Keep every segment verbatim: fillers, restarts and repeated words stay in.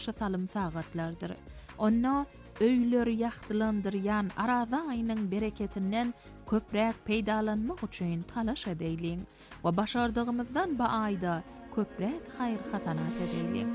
ýaxy salymsagatlardyr. Onda öýleri ýagtylandyrýan araza aýynyň bereketinden köprek peýdalanmak üçin talaş edýliň we başardygymyzdan bu aýda köprek haýr hasanat edýliň.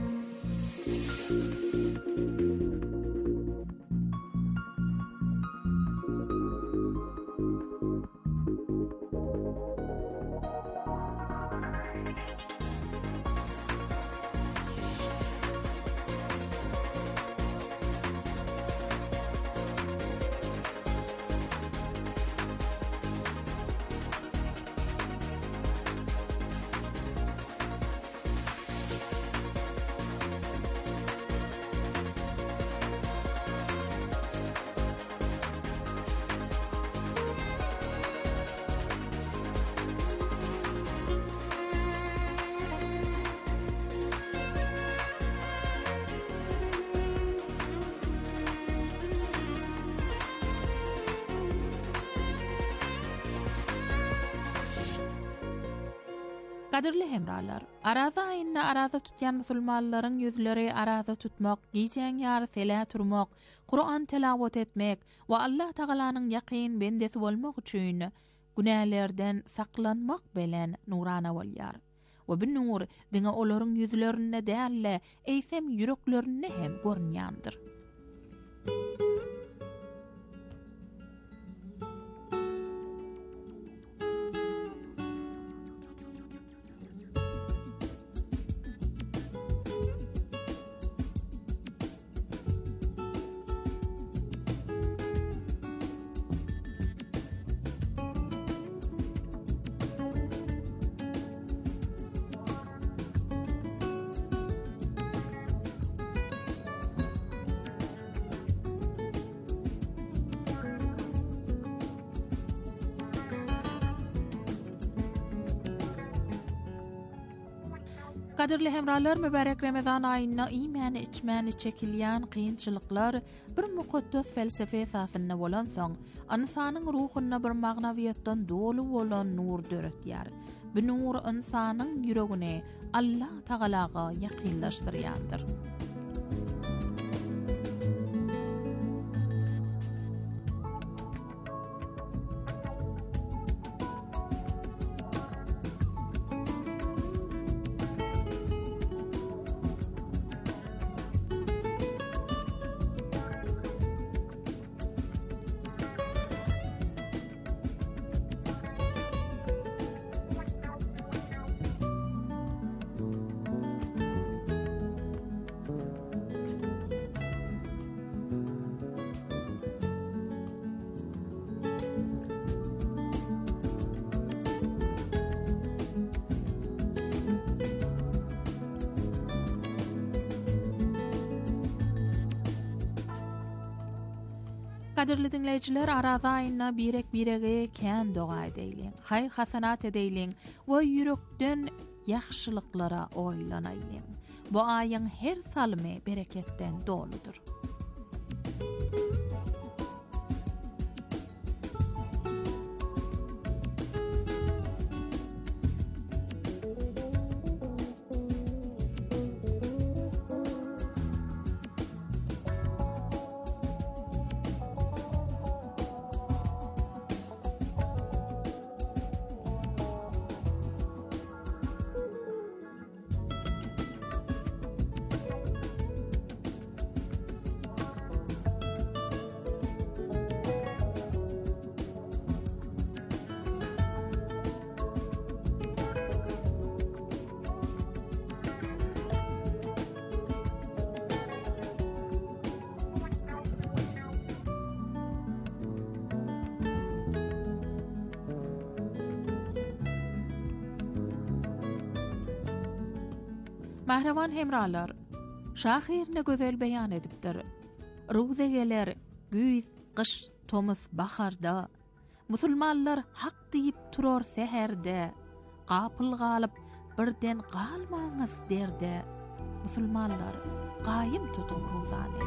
Kadirli hemralar, araza aýyna araza tutýan musulmanlaryň ýüzleri araza tutmak, giýjän ýary sele turmak, Kur'an tilawat etmek we Allah Tagalanyň ýakyn bendesi bolmak üçin günälerden saklanmak bilen nurana bolýar. We bu nur diňe olaryň ýüzlerine dälle, eýsem ýüreklerine hem görnýändir. Kadirli hemralar, mübarek Ramazan aýyna iýmäni içmäni çekilýän kynçylyklar bir mukaddes felsefe esasynda bolan soň, insanyň ruhyna bir magnawiýatdan dolu bolan nur döretýär. Bu nur insanyň ýüregine Allah Tagalaga ýakynlaşdyrýandyr. Kadirli dinleyijiler, araza aýyna birek birege kän doga edýliň, haýr hasanat edýliň we ýürekden ýaxşylyklara oýlanaýlyň. Bu aýyň her salymy bereketden doludur. Mahravan hemralar, şahir ne gözel beyan edipdir. Ruze geler, güýz, gyş, tomuz, baharda. Musulmanlar hak diýip turar seherde. Gapyl galyp birden galmaňyz derde. Musulmanlar gaýym tutun ruzany.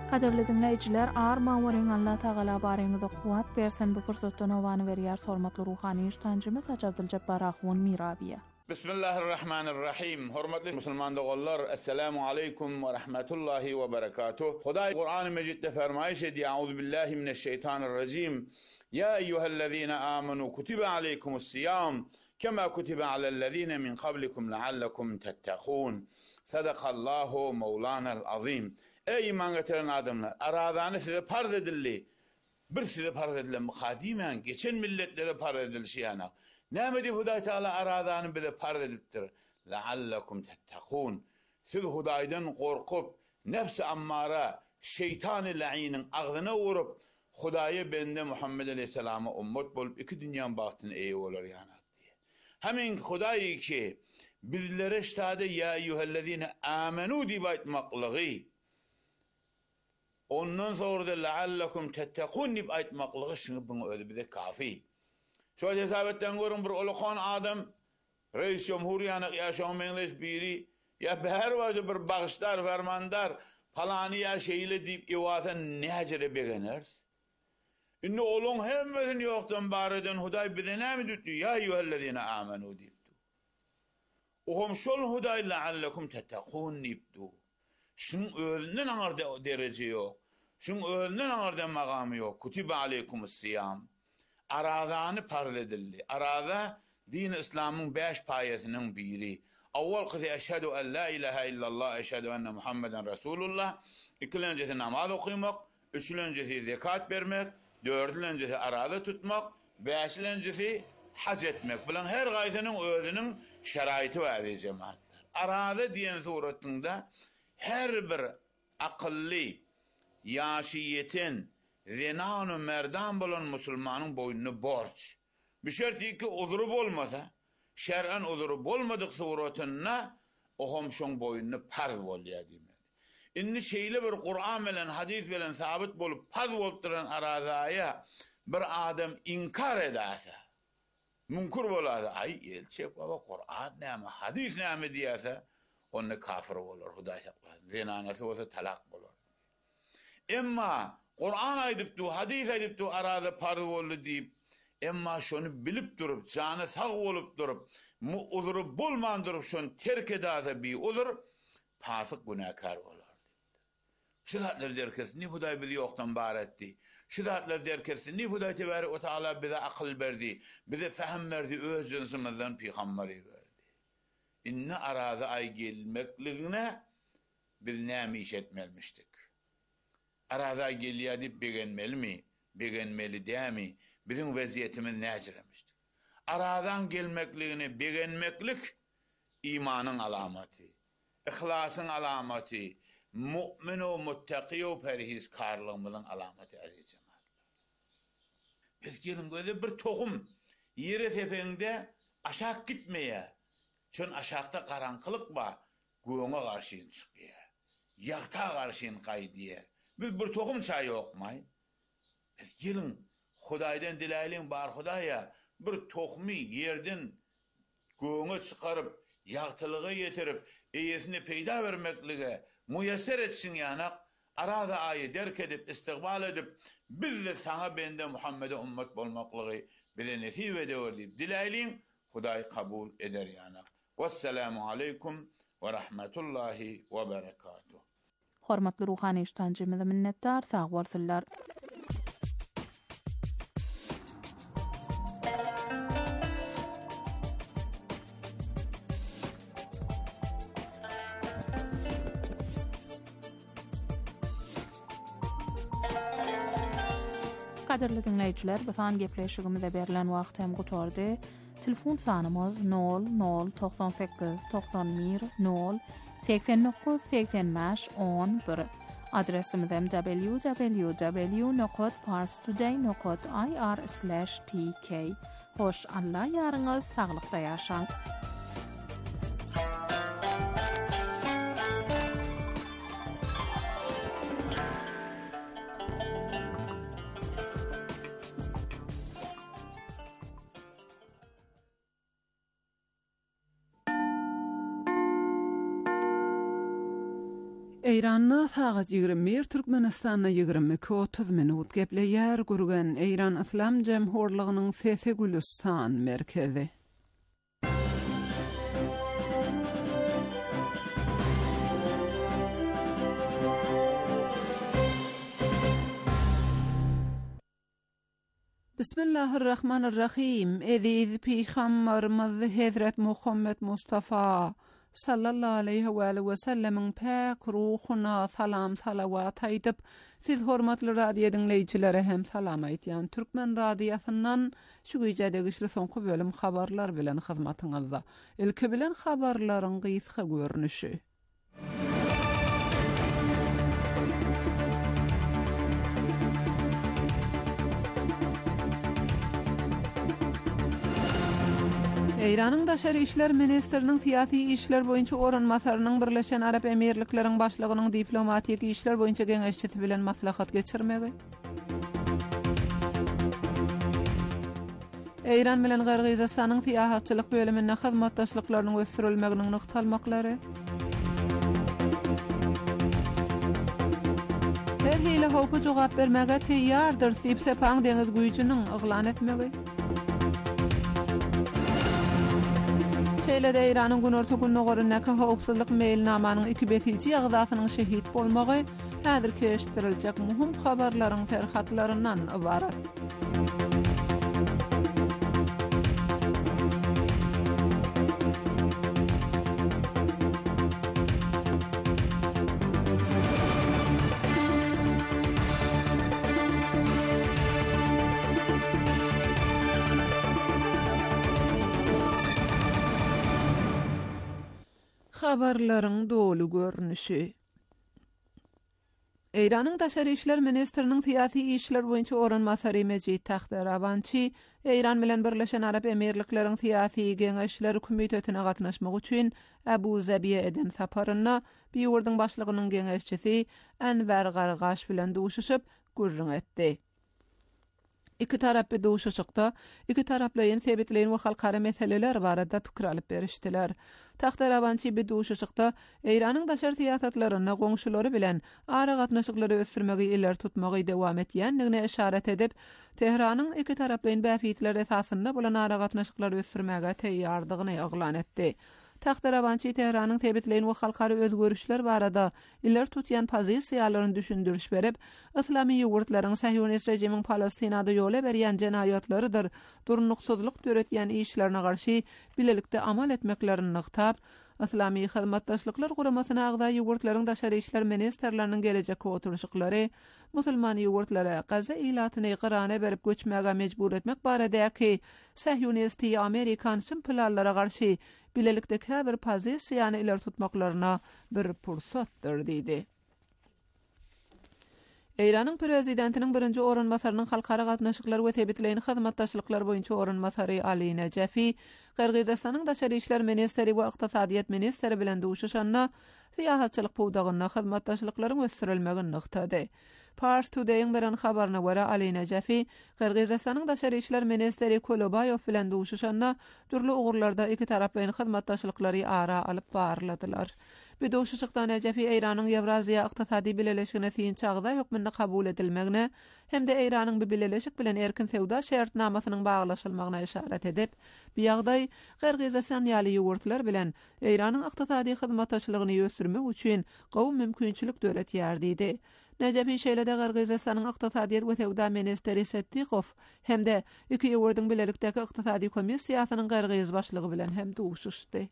Kaderli dinleyijiler, arma wering Allah Taala bareňizde kuwat bersen bu fursatdan owany berýär hormatly ruhany ýuşdanjymyz Hac Abdulljabbar Ahwun Mirabiýa. Bismillahirrahmanirrahim. Hormatly musulman dogallar, assalamu aleykum ve rahmetullahi ve berekatuh. Hudaý Kur'an-ı Mecidde fermaýş edýär. Auzu billahi mineşşeytanirracim. Ya eyyuhellezine amenu kutiba aleykumus-siyam kema kutiba alellezine min qablikum leallekum tettekûn. Sadakallahu mevlana'l azim. Ey iman getiren adamlar, arazany size farz edildi. Bir size farz edilen mukadimen geçen milletlere farz edilşi yana. Näme diýip Hudaý Taala arazany bize farz edipdir. Leallekum tettekûn. Siz Hudaýdan gorkup, nefs-i ammara, şeytan-ı la'inin agzyna urup, Hudaýa bende Muhammed aleyhisselama ummet bolup iki dünýäň bagtyny eýe bolar yana. Hemin Hudaý ki bizlere iştade ya eyyuhellezine amenu diýip aýtmaklygy. Ondan sonra da leallekum tettekûn diýip aýtmaklygy şunu bunu öýde bize kafi. Şu hesabetden görün bir ulukan adam reis cumhuriyany ýaşamaýanlar biri ya her wajy bir bagışlar fermandar palany ýaşaýly diýip ewasa näjere begener. Inne olun hemmesini ýokdan bareden Hudaý bize näme diýdi? Ya eyyuhellezine amenu diýipdi. Ohum şol Hudaý leallekum tettekûn diýipdi. Şunun özünden aňarda derece ýok. Şunun özünden aňarda magamy ýok. Kutiba aleykumus-siyam. Arazany farz edildi. Araza din İslamyň beş paýasynyň biri. Awwal qysy eşhedü en la ilaha illallah eşhedü enne Muhammeden Resulullah. İkincisi namaz okumak, üçüncüsü zekat bermek, dördüncüsü araza tutmak, beşincisi hac etmek. Bilen her gaýsynyň özüniň şeraýty we cemaatler. Araza diýen suratynda her bir akıllı yaşiyetin zinanu merdan bolan musulmanın boynunu borç. Bir şerti ki uzuru bolmasa, şer'an uzuru bolmadık suratına ohom şon boynunu farz bolýar diýmek. Inni şeýle bir Kur'an bilen hadis bilen sabit bolup farz bolup duran arazaya bir adam inkar edäse, munkar bolady. Ay elçi baba Kur'an näme, hadis näme diýse, onu kafir bolar, Hudaý saklasyn. Zinanasy bolsa talak bolar. Emma Kur'an aýdypdy, hadis aýdypdy, arada farz boldy diýip, emma şonu bilip durup, jany sag bolup durup, mu uzuru bolman durup şonu terk edäse bir uzur, pasyk günäkar bolar. Şu zatlar derkes, ni Hudaý bizi ýokdan bar etdi. Şu zatlar derkes, ni Hudaý Tebarek we Taala bize akıl berdi, bize fahm berdi, öz jinsimizden peýgamberi berdi. İnne araza ay gelmekligine biz näme iş etmelmişdik. Araza gelýär diýip begenmeli mi? Begenmeli dämi? Bizim weziyetimiz näjiremişdik. Arazan gelmekligini begenmeklik imanyň alamaty, ihlasın alamaty, mu'min we muttaqi we perhizkarlygymyzyň alamaty aziz cemaatler. Biz gelin göze bir tohum ýere sefeňde aşak gitmeýär. Çün aşakta karanqylyk ba, göňe garşyn çykýar. Ýagta garşyn gaýdýar. Biz bir tohum çaý okmay. Biz gelin Hudaýdan diläýin bar Hudaýa bir tohmy ýerden göňe çykaryp, ýagtylyga ýetirip, eýesini peýda bermeklige muýasser etsin ýanak, arada aýy derk edip, istiqbal edip, biz de sana bende Muhammed'e ummet bolmaklygy bize nesip eder diýip diläýin, Hudaý kabul eder ýanak. Vesselamu aleykum ve rahmetullahi ve berekatuh. Hormatly ruhany ýuşdanjymyza minnetdar, sag bolsunlar. Kaderli dinleyijiler, bu san gepleşigimize berilen wagt hem gutordy. Telefon sanymyz nol nol doksan sekiz doksan bir nol seksen dokuz seksen beş on bir. Adresimiz hem w w w nokta parstoday nokta i r slash t k. Hoş Allah ýaryňyz saglykda ýaşaň. Eýranda sagat ýigirmi bir, Türkmenistanda ýigirmi iki otuz minut gepleýär gürgen Eýran Islam Jemhurlygynyň Fefe Gülistan merkezi. Bismillahirrahmanirrahim. Eziz Peygamberimiz Hazret Muhammed Mustafa sallallahu aleyhi ve sellemin pak ruhuna salam salavat aýdyp, siz hormatly radio dinleýçilere hem salam aýtýan Türkmen radiosynyň şu güýjede güçli soňky bölüm habarlar bilen hyzmatyňyzda. Ilki bilen habarlaryň gysga görnüşi. Eýranyň Daşary işler ministriniň syýasy işler boýunça oranmasarynyň Birleşen Arap Emirlikleriň başlygynyň diplomatik işler boýunça geňeşçisi bilen maslahat geçirmegi. Eýran bilen Gyrgyzstanyň syýasatçylyk bölümine hyzmatdaşlyklarynyň ösürilmeginiň nyktalmaklary. Her hili howpa jogap bermege teýýardyr diýip Sepang deňiz güýjüniň yglan etmegi. Şeýle-de Eýranyň günorta gününe görünäki howpsuzlyk mailnamanyň iki besiçi ýagdasynyň şehit bolmagy häzir keşdiriljek muhim habarlaryň ferhatlaryndan ibarat. Habarlaryň dolu görnüşi. Eýranyň Daşary işler ministriniň syýasy işler boýunça oranmasary Mejid Taxtarabançy Eýran bilen Birleşen Arap Emirlikleriň syýasy geňeşleri komitetine gatnaşmak üçin Abu Zabiýe eden saparyna biýurdyň başlygynyň geňeşçisi Enver Gargaş bilen duşuşyp gürrüň etdi. İki tarap bir duşuşykda iki taraplaryň sebitleýän we halkara meseleler barada pikir alyp berişdiler. Taxtarabançy bir duşuşykda Eýranyň daşary syýasatlaryna goňşulary bilen ara gatnaşyklary ösürmegi iler tutmagy dowam etýändigine işaret edip, Tehranyň iki taraplaryň bäfitler esasynda bolan ara gatnaşyklary ösürmäge teýýardygyny ýaglan etdi. Taxtarabançy Tehranyň tebitleýän we halkara özgörüşler barada iler tutýan pozisiýalaryny düşündiriş berip, Islamy ýurtlaryň Sahyonist rejimiň Palestinada ýola berýän jenayatlarydyr, durnuksuzlyk töretýän işlerine garşy bilelikde amal etmeklerini nyktap, Islamy hyzmatdaşlyklar guramasyna agda ýurtlaryň daşary işler ministrleriniň gelecek oturuşyklary musulman ýurtlara Gaza ilatyny Irana berip göçmäge mejbur etmek baradäki Sahyonist Amerikan planlara garşy bilelikde käbir pozisiýany iler tutmaklaryna bir pursatdyr diýdi. Eýranyň prezidentiniň birinji oranmasarynyň halkara gatnaşyklar we tebitleýän hyzmatdaşlyklar boýunça oranmasary Ali Nejafi, Gyrgyzstanyň daşary işler ministri we ykdysadyýat ministri bilen duşuşanna syýasatçylyk puwdagyna hyzmatdaşlyklaryň ösürilmegini nyktady. Pars Today'ın veren habarına göre Ali Nejafi, Gyrgyzstanyň daşary işler ministri Kolobaýow bilen duşuşanna türlü ugurlarda iki taraplaryň hyzmatdaşlyklary ara alyp barladylar. Bir duşuşykda Nejafi Eýranyň Ýewraziýa ykdysady bileleşigine siň çagda hökmünde kabul edilmegine hem-de Eýranyň bir bileleşik bilen erkin sewda şertnamasynyň baglaşylmagyna işaret edip, bu ýagdaý Gyrgyzstan ýaly ýurtlar bilen Eýranyň ykdysady hyzmatdaşlygyny ýösürmek üçin gowy mümkinçilik döretýär diýdi. Nejafi şeýle-de Gyrgyzstanyň ykdysadyýat we sewda ministri Setdikow hem-de iki ýurtyň bilelikdäki ykdysady komissiýasynyň Gyrgyz başlygy bilen hem duşuşdy.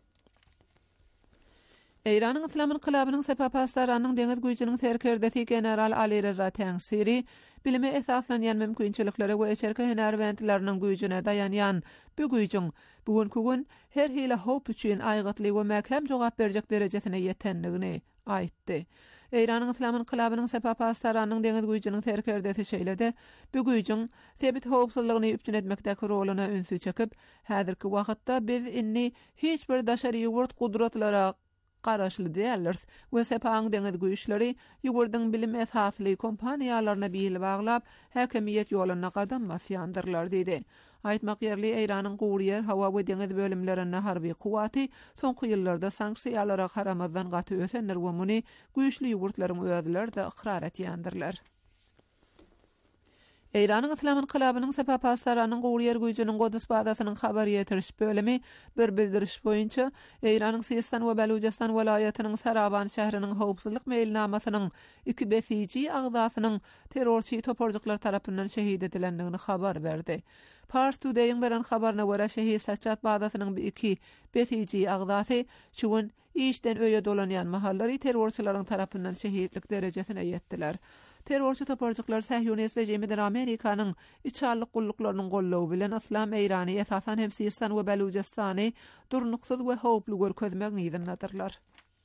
Eýranyň Islam inqilabynyň sepapastlaranyň deňiz güýjüniň serkerdesi general Ali Reza Tangsiri bilime esaslanýan mümkinçilikleri we eşerke hünärwendleriniň güýjüne dayanýan bu güýjüň bugünkü gün her hili howp üçin aýgatly we mäkem jogap berjek derejesine ýetendigini aýtdy. Eýranyň Islam inqilabynyň sepapastlaranyň deňiz güýjüniň serkerdesi şeýle-de bu güýjüň sebit howpsuzlygyny üpjün etmekdäki roluny ünsü çekip, häzirki wagtda biz inni hiç bir daşary ýurt gudratlara garaşly däldir we Sepang deňiz güýçleri ýurdyň bilim esasly kompaniýalaryna biýil baglap häkimiýet ýoluna gadam basýandyrlar diýdi. Aýtmak ýerli Eýranyň Guriýer hawa we deňiz bölümlerinde harby kuwaty soňky ýyllarda sanksiýalara garamazdan gaty ösenler we muny güýçli ýurtlaryň öýdiler de ikrar etýändirler. Eýranyň Islam inqilabynyň sepapaslaranyň Guriýer güýjüniň Godus badasynyň habar ýetiriş bölemi bir bildiriş boýunça Eýranyň Sistan we Baluchistan welaýatynyň Saraban şäheriniň howpsuzlyk meýilnamasynyň iki besici agzasynyň terrorçy toparjyklar tarapyndan şehid edilendigini habar berdi. Pars Today'ın beren habaryna görä şehid Saçat badasynyň iki besici agzasy şuwun işden öýe dolanýan mahallary terrorçylaryň tarapyndan şehidlik derejesine ýetdiler. Terrorçy toparjyklar Sahyonist rejiminiň Amerikanyň içarlyk gulluklarının gollawy bilen Islam Eýrany esasan hem Sistan we Baluchistany durnuksyz we howply görkezmek niýetindädirler.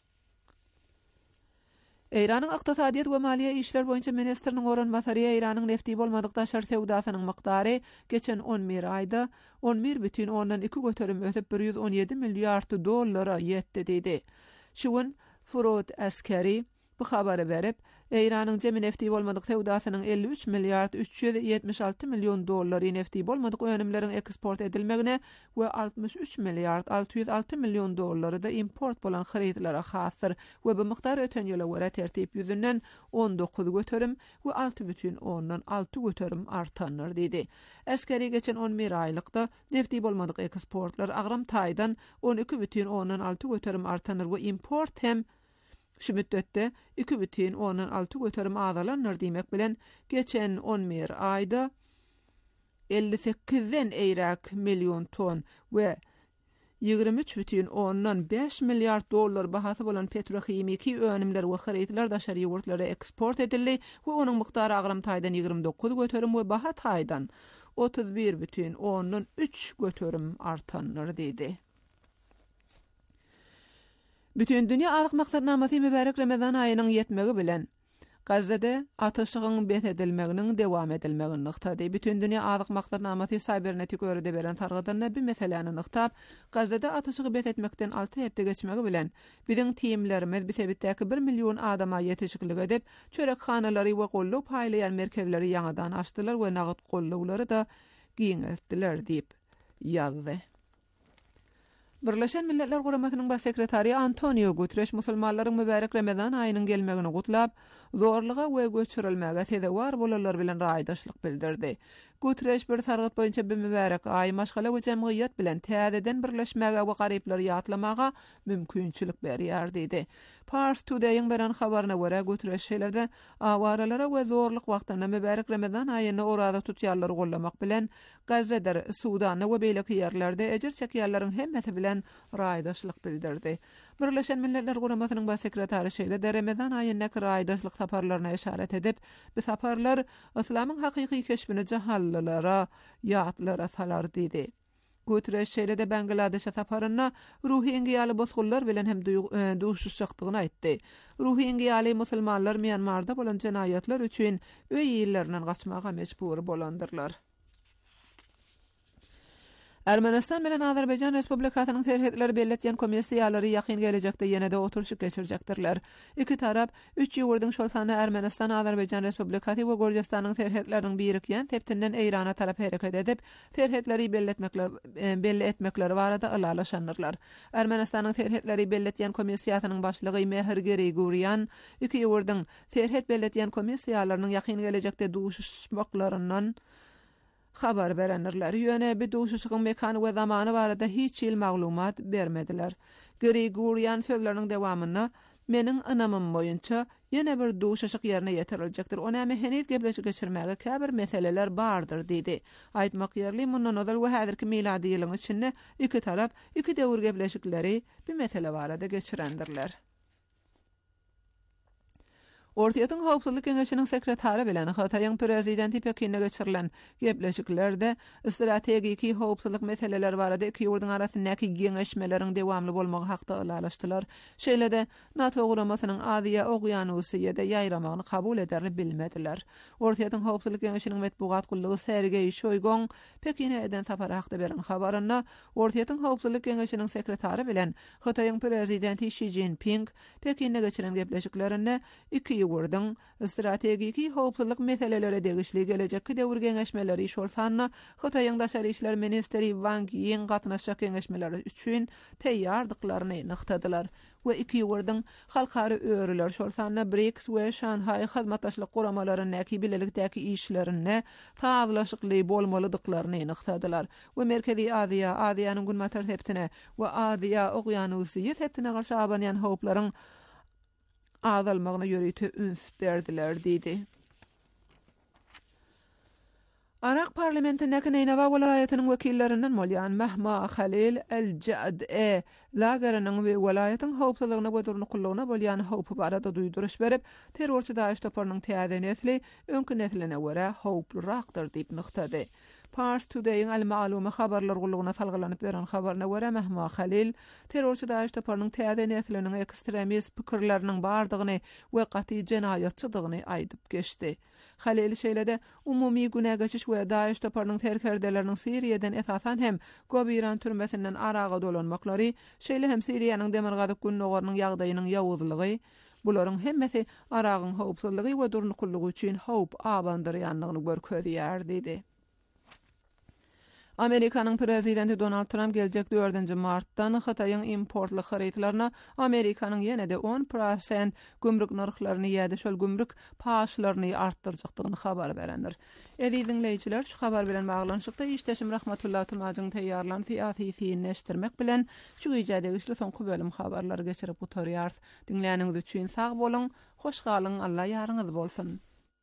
Eýranyň ykdysadyýat we maliýe işler boýunça ministriniň oranmasary Eýranyň nefti bolmadyk daşar sewdasynyň miqdary geçen on bir aýda on bir бүтүn ondan iki göterim ötüp bir ýüz on ýedi milliard dollara ýetdi dedi. Şuwun Furod Askeri bu habary berip Eýranyň jemi nefti bolmadyk sewdasynyň elli üç milliard üç ýüz ýetmiş alty million dollary nefti bolmadyk önümleriň eksport edilmegine we altmış üç milliard alty ýüz alty million dollary da import bolan harytlara hassyr we bu miqdar öten ýyla görä tertip ýüzünden on dokuz göterim we alty бүтүn ondan alty göterim artanlar dedi. Askeri geçen on bir aýlykda nefti bolmadyk eksportlar agram taýdan on iki бүтүn ondan alty göterim artanlar we import hem şu müddetde iki бүтүn ondan alty göterim azalanlar diýmek bilen geçen on bir aýda elli sekizden eýrak million ton we ýygrimi üç бүтүn ondan beş milliard dollar bahasy bolan petrohimiki önümler we harytlar daşary ýurtlara eksport edildi we onuň miqdary agram taýdan ýygrimi dokuz göterim we baha taýdan otuz bir бүтүn ondan üç göterim artanlar dedi. Bütün dünya azyk maksatnamasy mübarek Ramazan aýynyň ýetmegi bilen Gazze'de atyşygyň bet edilmeginiň dewam edilmegini nykdy. Bütün dünya azyk maksatnamasy Cybernetik örede beren targadanna bir meseleni nykdap, Gazze'de atyşygy bet etmekden alty hepde geçmegi bilen biziň teamlerimiz bisebitdäki bir million adama ýetişiklik edip, çörekhanalary we golluw paýlayan merkezleri ýangadan açdylar we nagat gollawlary da giňetdiler diýip ýazdy. Birleşen Milletler Guramasynyň baş sekretary Antonio Guterres musulmanlaryň mübarek Ramazan aýynyň gelmegini gutlap, zorluga we göçürilmäge tedewar bolanlar bilen raýdaşlyk bildirdi. Guterres bir targat boýunça bir mübarek aý maşgala we jemgyýet bilen täzeden birleşmäge we garyplar ýatlamaga mümkinçilik berýär dedi. Pars Today'ın beren habaryna görä Guterres şeýlede awaralara we zorluk wagtynda mübarek Ramazan aýyny orada tutýarlary gollamak bilen Gazze'de, Sudan'da we beýleki ýerlerde ejir çekýärleriň hemmeti bilen raýdaşlyk bildirdi. Birleşen Milletler Guramasynyň baş sekretary şeýlede Ramazan aýynyň raýdaşlyk saparlaryna işaret edip, bu saparlar Islamyň hakyky keşbini jahallylara, ýatlara salar dedi. Guterres şeýlede Bangladeşe saparyna ruhy engiýaly bozgullar bilen hem duşuşykdygyny aýtdy. Ruhy engiýaly musulmanlar Myanmarda bolan jenaýatlar üçin öý ýerlerinden gaçmaga mejbur bolandyrlar. Ermenistan bilen Azerbaycan Respublikasynyň terhetleri belletýän komissiýalary ýakyn gelecekde ýene-de oturşyk geçirjekdirler. Iki tarap üç ýurdyň şolsany Ermenistan, Azerbaycan Respublikasy we Gürjistanyň terhetleriniň birikýän teptinden Eýrana tarap hereket edip, terhetleri belletmekle belli etmekleri barada ılalaşanlarlar. Ermenistanyň terhetleri belletýän komissiýasynyň başlygy Mehir Gerigurian iki ýurdyň terhet belletýän komissiýalarynyň ýakyn gelecekde duşuşmaklaryndan habar berenler ýöne bir duşuşygyň mekany we zamany barada hiç ýyl maglumat bermediler. Grigorian sözleriniň dewamyna meniň anamym boýunça ýene bir duşuşyk ýerine ýetiriljakdyr. Ona meheniyet gepleşik geçirmäge käbir meseleler bardyr dedi. Aýtmak ýerli mundan ozal we häzirki miladi ýylyň içinde iki tarap iki döwür gepleşikleri bir mesele barada geçirendirler. Ortaýatyň Howpsuzlyk Keňeşiniň sekretary bilen Hataýyň prezidenti Pekinne geçirilen gepleşiklerde strategiki howpsuzlyk meseleleri barada iki ýurdyň arasyndaky geňeşmeleriň dewamly bolmagy hakda ýalaşdylar. Şeýlede NATO guramasynyň Aziýa Okyanusyýa-da ýaýramagyny kabul ederli bilmediler. Ortaýatyň Howpsuzlyk Keňeşiniň metbuat gullugy Sergey Shoygun Pekinne eden tapar hakda beren habaryna Ortaýatyň Howpsuzlyk Keňeşiniň sekretary bilen Hataýyň prezidenti Xi Jinping Pekinne geçiren gepleşiklerinde iki wurdyň strategiki howplulyk meselelere degişli gelecekki döwür geňeşmeleri şolsanna Hytaýyň daşary işler ministri Wang Yi gatnaşjak geňeşmeleri üçin teýýardyklaryny nyktadylar we iki wurdyň halkary öýrüler şolsanna B R I C S we Şanhaý hyzmatdaşlyk guramalarynyň näki bilelikdäki işlerine taýlaşykly bolmalydyklaryny nyktadylar we Merkezi Aziýa, Aziýanyň günmatar heptine we Aziýa Oqyanusy heptine garşy abanýan howplaryň azalmagyna ýöreýte üns berdiler diýdi. Arak parlamentine Neynava welaýatynyň wekillerinden bolýan Mahma Halil El-Ja'd lagerining we welaýatyň howplulygyna we durnuqullygyna bolýan howpy barada duýduruş berip, terrorçy Daesh toparynyň täze nesli öňkü nesline görä howplurakdyr diýip nyktady. Pars Today'ın al-ma'lumy habarlar gullugyna salgylanyp beren habaryna görä Mahma Halil terrorçy Daesh toparynyň täze nesliniň ekstremist pikirleriniň bardygyny we gaty jenaýatçydygyny aýdyp geçdi. Halil şeýlede umumy güne geçiş we Daesh toparynyň terkerdeleriniň Siriýeden esasan hem Gobiran türmesinden araga dolanmaklary, şeýle hem Siriýanyň demirgazyk günnögörüniň ýagdaýynyň ýawuzlygy, bularyň hemmesi aragyň howpsuzlygy we durnuqullygy üçin howp abandyrýanlygyny görkezýär diýdi. Amerikanyň prezidenti Donald Trump gelecek dördünji martdan Hytaýyň importly harytlaryna Amerikanyň ýene-de on prosent gümrük narhlaryny ýa-da şol gümrük paşlaryny artdyrjakdygyny habar berendir. Edi dinleýijiler, şu habar bilen baglanyşykda işdeşim Rahmatullah Tumagyň teýýarlan fiýasy fiýinleşdirmek bilen şu ýerde güçli soňky bölüm habarlary geçirip oturýar. Dinleýäniňiz üçin sag bolun, hoş galyň, Allah ýarynýyz bolsun.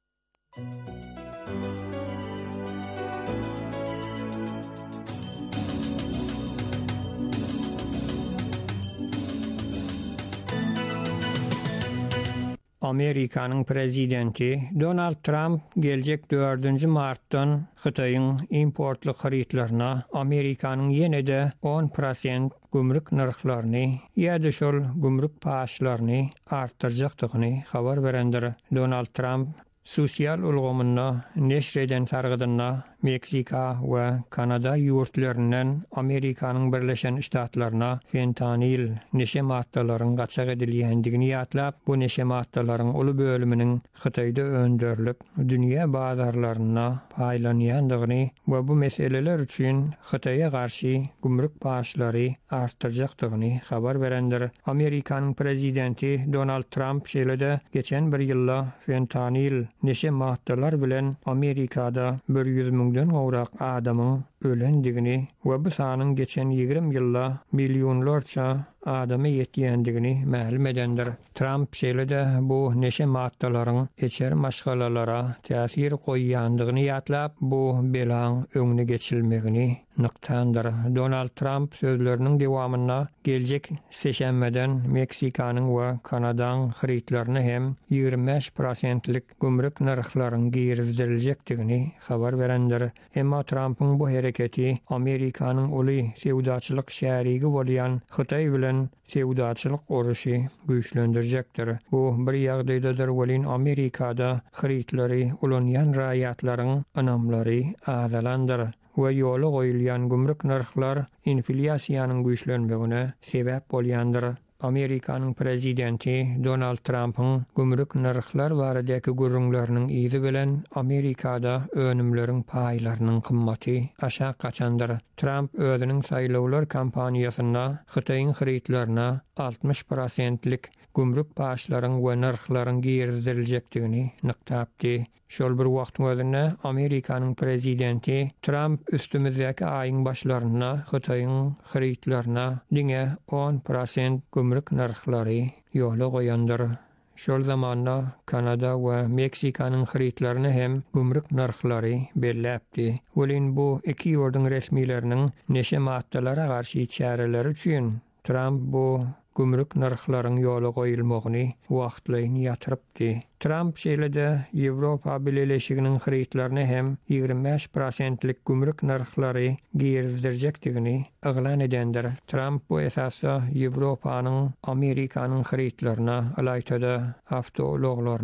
Amerikanyň prezidenti Donald Trump gelecek dördünji martdan Hytaýyň importly harytlaryna Amerikanyň ýene-de on prosent gümrük narhlaryny ýa-da şol gümrük paşlaryny artdyrjakdygyny habar berendir. Donald Trump sosial ulgamyna neşreden targydyna Meksika we Kanada ýurtlarynyň Amerikanyň Birleşen Ştatlaryna fentanil neşe maddalaryň gaçak edilýändigini ýatlap, bu neşe maddalaryň uly bölüminiň Hytaýda öndürilip, dünýä bazarlaryna paýlanýandygyny we bu meseleler üçin Hytaýa garşy gümrük paşlary artdyrjakdygyny habar berendir. Amerikanyň prezidenti Donald Trump şeýlede geçen bir ýylda fentanil neşe maddalar bilen Amerikada bir yüz müňden gowrak adamyň ölendigini we bu sanyň geçen ýygrimi ýylda millionlarça adamy ýetýändigini ma'lum edendir. Trump şeýlede bu neşe maddalaryň eçer maşgalalara täsir goýýandygyny ýatlap, bu belaň öňüne geçilmegini nyktandyr. Donald Trump sözleriniň dewamyna geljek seşenmeden Meksikanyň we Kanadaň harytlaryny hem ýygrimi beş prosentlik gümrük narhlaryň girizdiriljakdigini habar berendir. Emma Trump'yň bu hereketi Amerikanyň uly sewdaçylyk şärigi bolýan Hytaý bilen sewdaçylyk uruşy güýçlendirjekdir. Bu bir ýagdaýdadyr welin Amerikada harytlary ulanýan raýatlaryň anamlary azalandyr we ýoly goýulýan gümrük narhlar inflyasiýanyň güýçlenmegine sebäp bolýandyr. Amerikanyň prezidenti Donald Trump'yň gümrük narhlar baradaky gurrunlarynyň izi bilen Amerikada önümleriň paýlarynyň kymmaty aşağı kaçandyr. Trump özüniň saýlawlar kampaniýasynda Hytaýyň harytlaryna altmış prosentlik gümrük paşlaryň we narhlaryň girizdiriljakdigini nykdapdy. Şol bir wagtyň özünde Amerikanyň prezidenti Trump üstümizdäki aýyň başlaryna Hytaýyň harytlaryna diňe on prosent gümrük narhlary ýoly goýandyr. Şol zamanda Kanada we Meksikanyň harytlaryny hem gümrük narhlary belläpdi. Welin bu iki ýurduň resmileriniň neşe maddalary garşy çäreleri üçin Trump bu gümrük narhlaryň ýoly goýulmagyny wagtlaýyn ýatyrypdy. Trump şeýlede Ýewropa Birleşiginiň harytlaryny hem ýygrimi beş prosentlik gümrük narhlary girizdirjakdigini eglan edendir. Trump bu esasda Ýewropanyň Amerikanyň harytlaryna, alaýtada avtologlaryna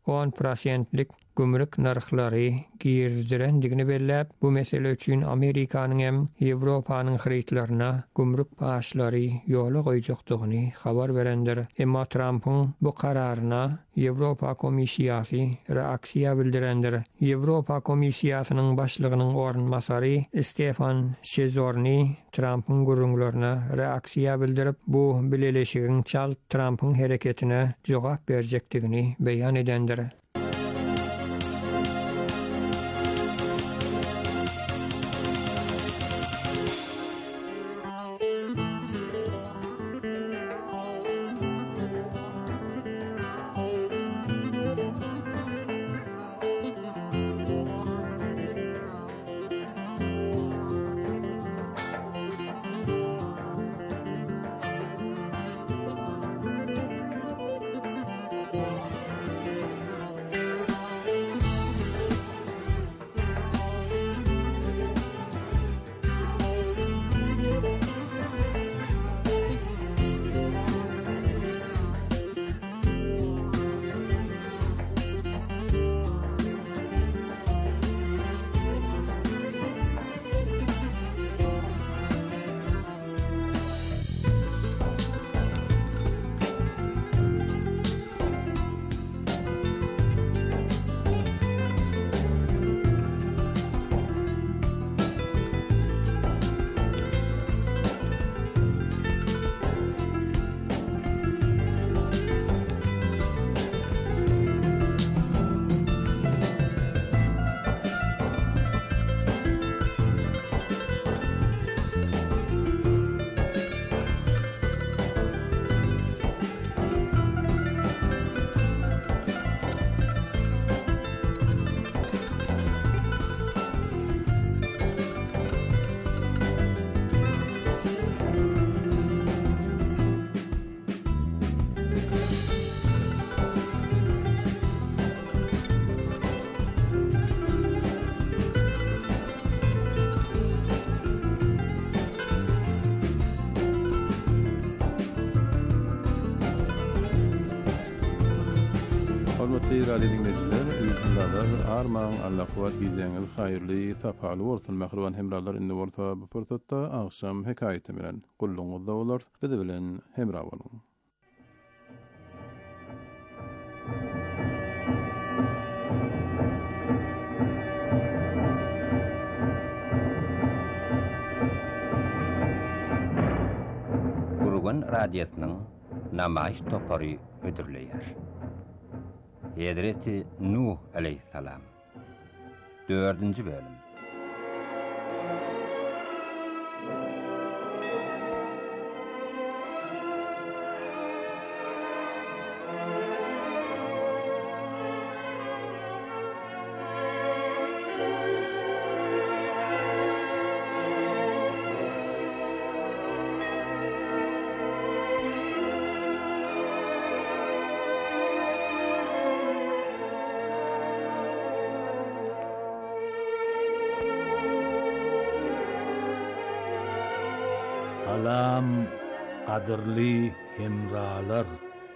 on prosentlik gümrük narxlary girdirendigini belläp, bu mesele üçin Amerikanyň hem Ýewropanyň hyrytlaryna gümrük başlary ýola goýjakdygyny habar berendir. Emma Trumpyň bu kararyna Ýewropa Komissiýasy reaksiýa bildirendir. Ýewropa Komissiýasynyň başlygynyň ornmasary Stefan Şezorny Trumpyň gurrunlaryna reaksiýa bildirip, bu bileleşigiň çal Trumpyň hereketine jogap berjekdigini beýan edendir. Hormatly radio dinleyijiler, ýüzlerler armaň Allah'a gizeňil haýyrly tapaly bolsun mahruwan hemralar indi bolsa bu purtatda agşam hekaýete bilen gulluňyzda bolar. Bizi bilen hemra boluň. Gurgun radiosynyň namaýyş topary ödürleýär. Hazreti Nuh aleyhissalam. dördüncü bölüm. Salam qadırly hemralar.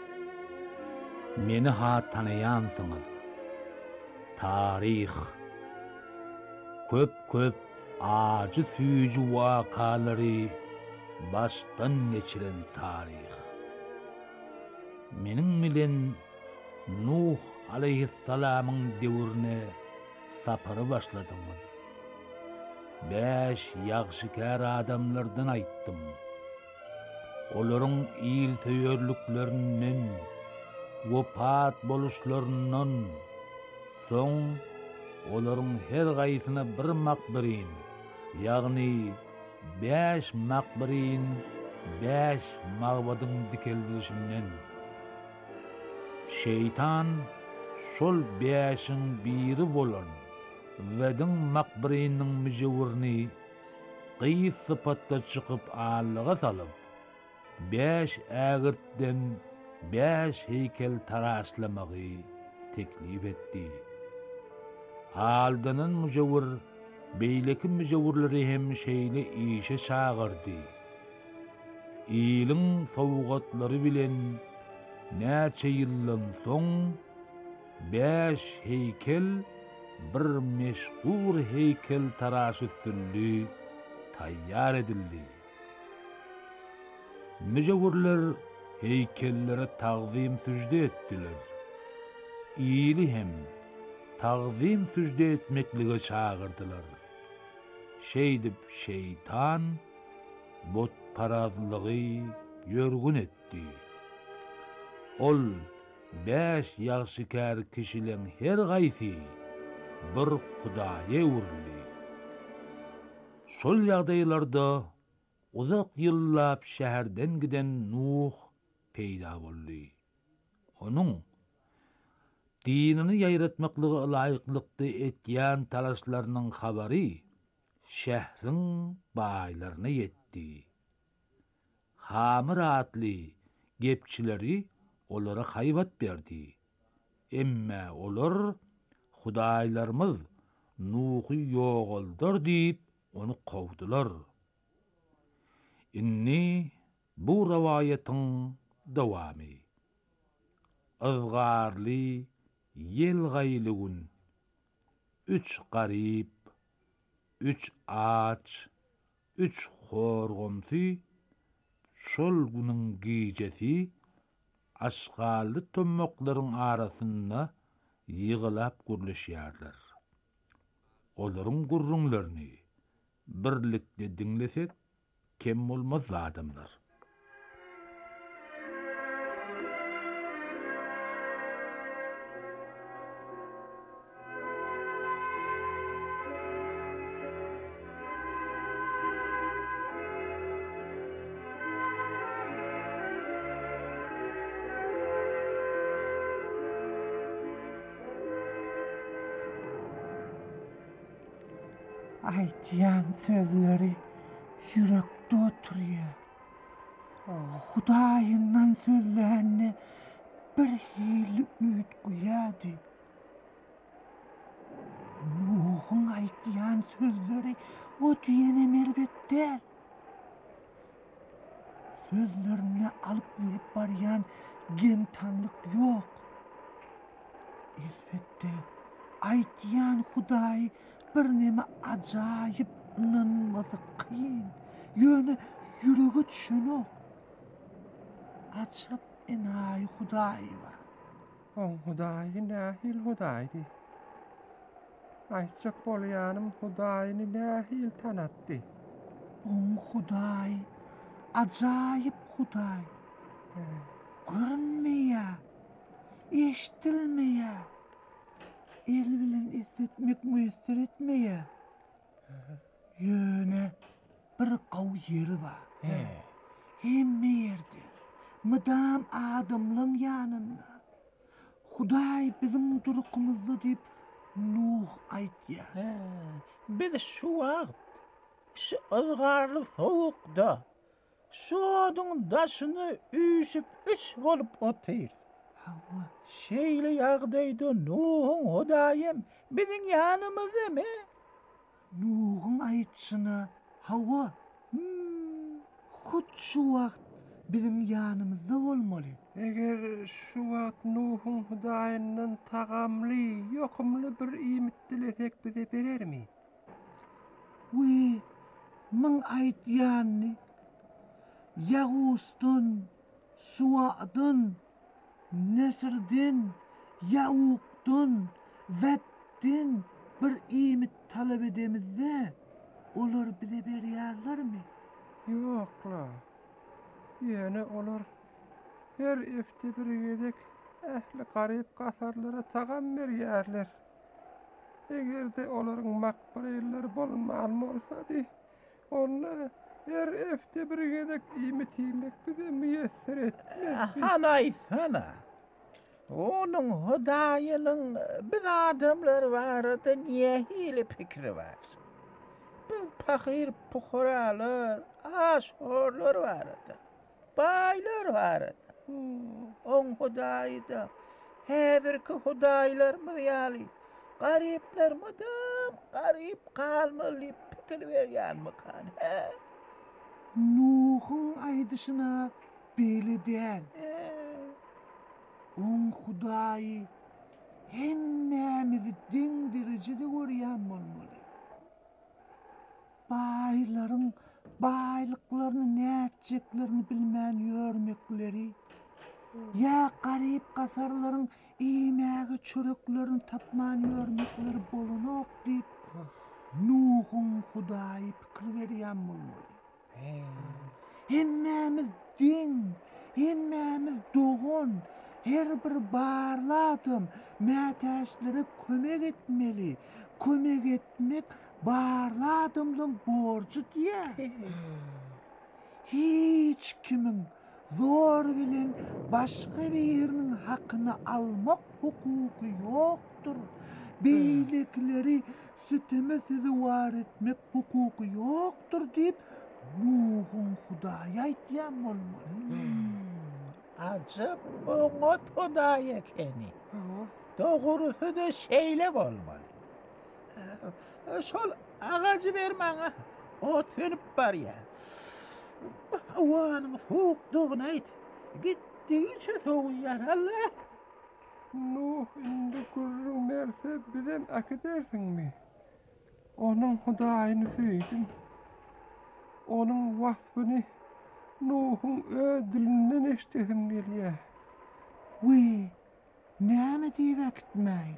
Meni ha tanaýansyňyz. Tarih köp-köp acı süýji wakalary başdan geçiren tarih. Meniň bilen Nuh aleyhissalamyň döwrüne sapary başladyňyz. Beş ýagşykär adamlardan aýtdym. Olaryň ýyl söýerliklerinden, wopat boluşlaryndan soň olaryň her gaýsyna bir makbirin, ýagny beş makbirin, beş magbadyň dikildirišinden. Şeytan şol beşiň biri bolan Vedin makbirinin müjewirni qıyı sıpatta çıkıp ağırlığa salıp, beş ägirtden beş heykel taraşlamağı teklif etdi. Haldanın müjewir, beyleki müjewirleri hem şeyle işe çağırdı. İyilin soğugatları bilen näçe ýyldan soň beş heykel bir meşhur heykel taraşüsünlü tayyar edildi. Mücevherler heykellere tağzim süjde ettiler. İyili hem tağzim süjde etmeklige çağırdılar. Şeydip şeytan bot parazlığı yörgün etti. Ol beş yaxşikar kişilerin her gaysi bir Hudaya urildi. Şol ýagdaýlarda uzak yıllap şäherden giden Nuh peýda boldy. Onuň dinini ýaýratmaklygy laýyklykdy etýän talaşlarynyň habary şähriň baýlaryna ýetdi. Hamir atly gepçileri olara haýbat berdi. Emme olar Hudaýlarymyz Nuhy ýogaldyr diýip onu kowdular. Inni bu rawayatyň dawamy. Azgarly yel gaýly gün. Üç garyp, üç aç, üç horgomsy şol günüň gijesi aşgaly tömmeklaryň arasynda ýygylap gürleşýärler. Olaryň gurrunlaryny birlikde dinlesek kem bolmaz adamlar. Aytýan sözleri yürekde oturýar. Hudaýyndan sözlerini bir hili üýtgüýädi. Nuhyň aytýan sözleri o diýenem elbetde. Sözlerini alyp ýürüp barýan gen tanlyk ýok. Elbetde aytýan Hudaý bir neme ajaýyp inanmazy kyn. Ýöne ýüregi düşünok. Açyp enaý Hudaý bar. O Hudaý nähil Hudaýdy. Aýtjak bolýanym Hudaýyny nähil tanatdy. O Hudaý ajaýyp Hudaý. Görünmeýär, eşitilmeýär. El bilen essetmek müessir etmeýär. Ýöne bir gaw ýeri bar. Hemme ýerde mydam adamlaryň ýanynda. Hudaý bizim durukymyzda diýip Nuh aýtýar. Biz şu wagt şu ızgarly sowukda şoduň daşyny üýşüp üç bolup otyr. Hawa şeýle ýagdaýda Nuhyň Hudaýym biziň ýanymyzdamy? Nuhyň aýtşyna Hawa hmm, hut şu wagt biziň ýanymyzda bolmaly. Eger şu wagt Nuhyň Hudaýyndan tagamly, ýokymly bir iýmit dilesek bize berermi? Wy, myň aýtýany Yagusdan, Suwa'dan, Nesirden, Ya'ukdan, Vetden bir iýmit talap edemizde, olar bize berýärlermi? Ýokla. Ýöne olar her efti bir gezek ähli garyp gasarlara tagam berýärler. Egerde olaryň makbaraýlary bolmaly bolsady, onlar her efti bir gezek iýmit iýmek bize müýessir etmez. Hanay sana. Onuň Hudaýynyň biz adamlar barada niýe hili pikri bar? Biz pahyr puhralar, aşhorlar barada. Baýlar barada. On Hudaýda häzirki Hudaýlarymyz ýaly garyplar mydam garyp galmaly pikir berýärmi kan? Nuhyň aýdyşyna beýle däl. On Hudaý hemmemizi din derecede görýän bolmaly. Baylaryň baylıklarını näçeklerini bilmän ýörmekleri, ya garip gasarlaryň iýmäge çöreklerini tapman ýörmekleri bolanok diýip Nuhun Hudaýy pikir berýän bolmaly. Hemmemiz din, hemmemiz dogon, her bir barly adam mätäşlere kömek etmeli. Kömek etmek barly adamlaryň borçy diýär. Hiç kimin zor bilen başga biriniň hakyny almak hukuky ýokdur. Beýlekleri süteme sizi var etmek hukuky ýokdur diýip Nuhun Hudaýy aýtýan bolmaly. Ajab oňa Hudaýy ekeni. Dogurusy da şeýle bolmaly. Şol agacı bermäňe ot verip barýar. Hawanyň soğukdugyny aýt. Gitdigiçe soğuýar Allah. Nuh indi gurrun merse bizem akedersiňmi? Onuň Hudaýyny söýdüm. Onuň wasfyny Nuhun öz dilinden eşitesim gelýär. Wy, näme diýip gitmäň?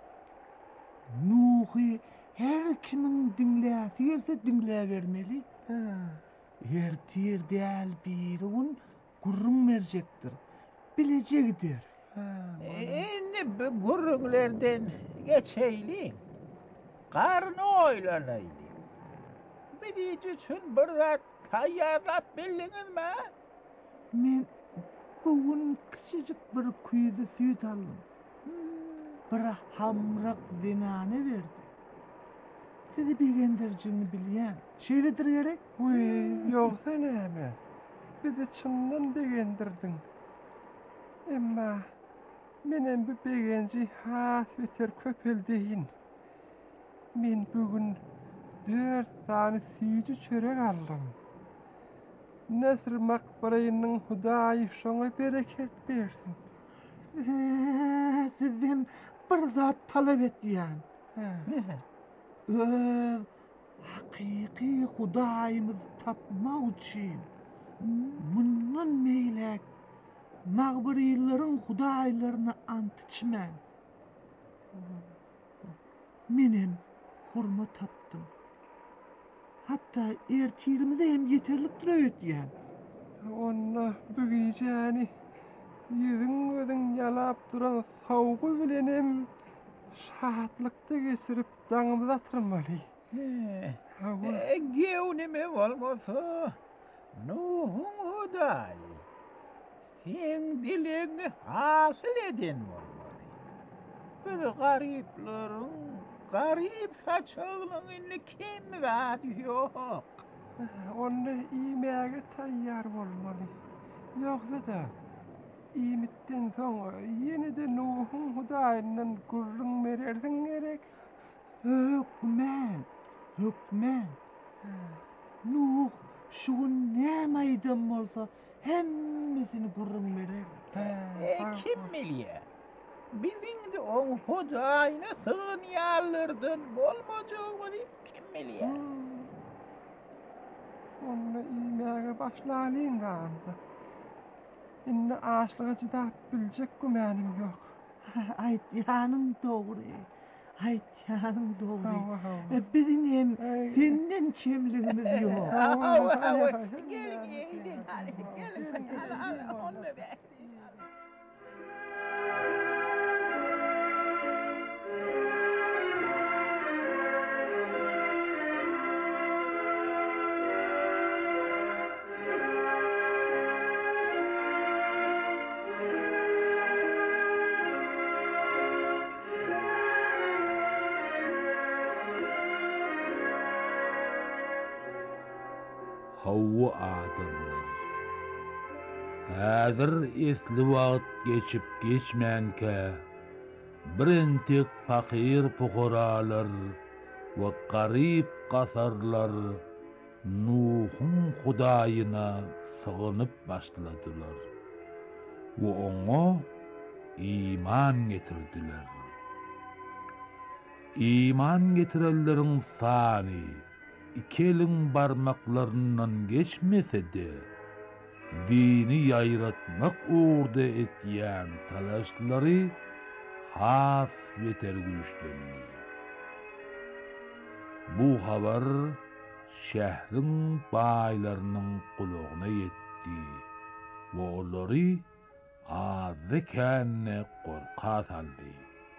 Nuhy her kimin dinläsi gelse dinläbermeli. Ertir däl bir gün gurrun merjekdir. Bilecekdir. Endi bu gurrunlardan geçeýli. Garny oýlanayly. Bidiç üçin bir zat taýýarlap bildiňizmi? Men bugün kiçijik bir kuyuda süýt aldım. Bir hamrak zinany berdi. Sizi bilgendirjini bilýän. Şeýledir gerek? Uy, ýoksa näme? Bizi çyndan begendirdiň. Emma menen bu begenji has beter köpeldeýin. Men bugün dört sany süýdü çörek aldım. Nesr makbaraýynyň Hudaýy şoňa bereket bersin. Sizden bir zat talap etýän. Öz hakyky Hudaýymyzy tapmak üçin mundan meýlek magburylaryň Hudaýlaryna ant içmän. Menem hurma tapdym. Hatta ertirimize hem yeterlik durýan. Onna bügijäni ýüzüň özüň ýalap duran sowgu bilenem şahatlykda geçirip daňymy atyrmaly. Gewnime bolmasa Nuhun Hudaýy sen dileňi hasyl eden bolmaly. Biz garyplaryň garyp saçygynyň indi kim zat ýok. Onu iýmäge taýýar bolmaly. Ýoksa da iýmitden soň ýene-de Nuhun Hudaýynyň gurrun merersiň gerek. Hökmen, hökmen. Nuh şu näme aýdam bolsa hemmesini gurrun merer. Kim bilýär? Biziň de oň Hudaýyna sığynýarlardan bolmajagyny kim bilýär? Onu iýmäge başlalyň ganda. Inne aşlyga çydap biljek gümänim ýok. Aýtýanyň dogry. Aýtýanyň dogry. Biziň hem senden kemligimiz ýok. Gelin, gelin, gelin. Onu be. Hawwa adamlar. Häzir esli wagt geçip geçmänke birintek fakir pukuralar we garyp gasarlar Nuhun Hudaýyna sığynyp başladylar. We oňa iman getirdiler. iman getirellerin sani ikelin barmaklarından geçmese de dini yayratmak uğurda etyen talaşları has yeter güçlendi. Bu haber şehrin baylarının kulağına yetti. Oğulları ağzı kendine korka saldı.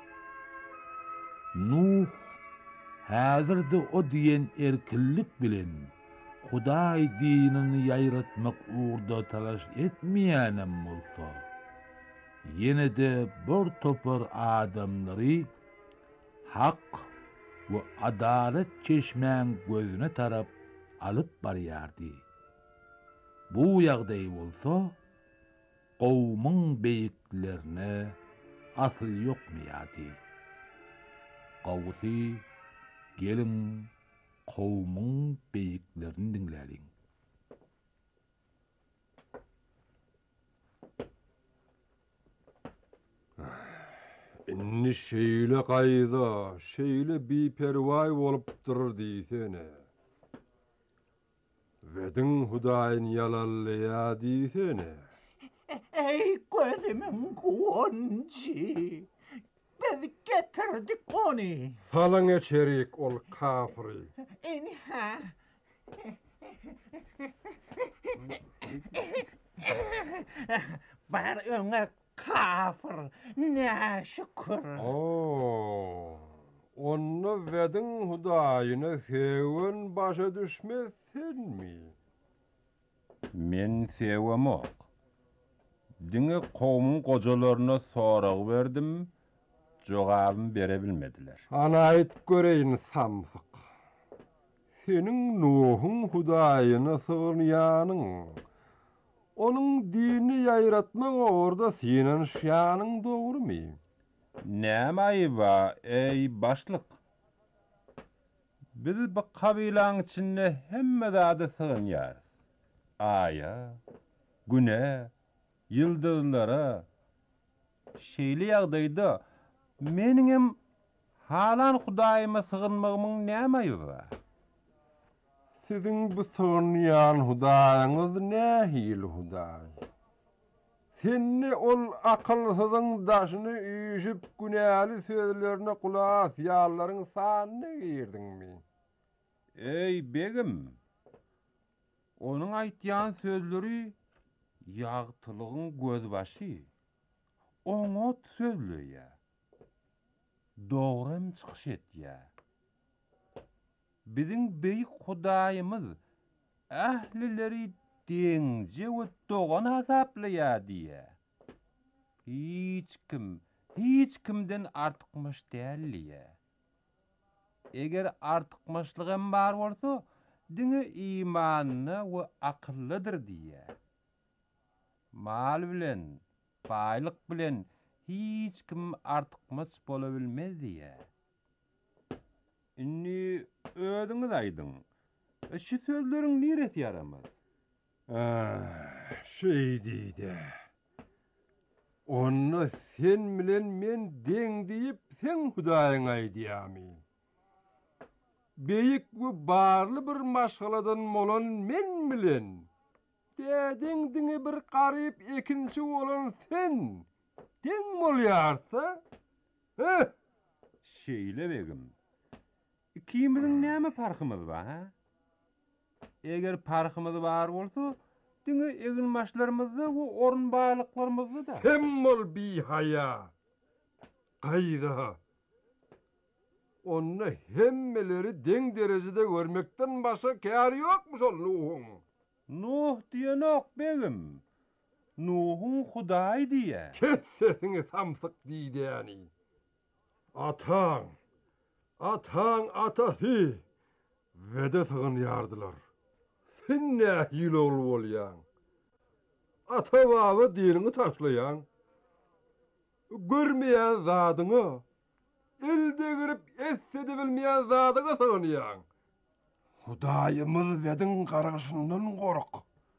Nuh hazırda o diyen erkillik bilen Huday dinini yayratmak uğurda talaş etmeyenem olsa, yine de bir topar adamları hak ve adalet çeşmen gözüne tarap alıp barıyardı. Bu yağday olsa, qawmın beyiklerine asıl yokmayadi. Qawsi, gelin qawmın beyiklerini dinleyin. Inni şeýle gaýda, şeýle biperway bolup durur diýsene. Wedin Hudaýyň ýalanlaýa diýsene. Ey gözümün kuonci, biz getirdik onu. Salın eçerik ol kafiri. İnha. Bar öňe kafir, ne şükür. Oo, onu wedin Hudaýyna sevgen başa düşmezsenmi? Men sevemok. Diňe qowmyň gojalaryna sorag berdim, jogabyn bere bilmediler. Ana aýt göreýin samsyk. Seniň Nuhyň Hudaýyna sığynýanyň, onuň dini ýayratmak orda senen şýanyň dogrymy? Näme aýba ey başlyk? Biz bu kabilaň içinde hemme zady sığynýar. Aya, güne, yıldızlara, şeýle ýagdaýda meniňem halan Hudaýyma sığynmagymyň näme aýby? Siziň bu sığynýan Hudaýyňyz nähil Hudaý? Seni ol akılsyzyň daşyny üýüşip günäli sözlerine kulak ýallaryň sanyny girdingmi? Ey begim, onuň aýtýan sözleri ýagtylygyň gözbaşy. Oňot sözleýär. Dogrym çykyş etýär. Biziň beýik Hudaýymyz ählileri deňje we dogan hasaplaýar diýär. Hiç kim, hiç kimden artykmaş dälýär. Eger artykmaşlygym bar bolsa, diňe imanly we akyllydyr diýär. Mal bilen, baýlyk bilen hiç kim artykmaç bola bilmez diýär. Inni ödüňiz aýdyň. Şu sözleriň niresi yaramaz? Ah, şey diýdi. Onu sen bilen men deň diýip sen Hudaýyňa aýdýamy. Beýik we barly bir maşgaladan bolan men bilen dädiň diňe bir garyp ekinçi bolan sen deň bolýarsa, eh, şeýle begim. Ikimiziň näme farkymyz bar, ha? Eger farkymyz bar bolsa, diňe egin başlarymyzda we orun baýlyklarymyzda da. Sen bol bi haya. Gaýda. Onu hemmeleri deň derejede görmekden başga kär ýokmuş ol Nuhyň. Nuh diýenok begim. Nuhyň Hudaý diýär. Kes sesiňi samsyk diýdi. Ataň, ataň atasy wede sığynýardylar. Sen nähil ol bolýan? Ata baba dinini taşlayan, görmeýän zadyňy, elde girip essede bilmeýän zadyňa sığynýan. Hudaýymyz wedin gargyşyndan gork.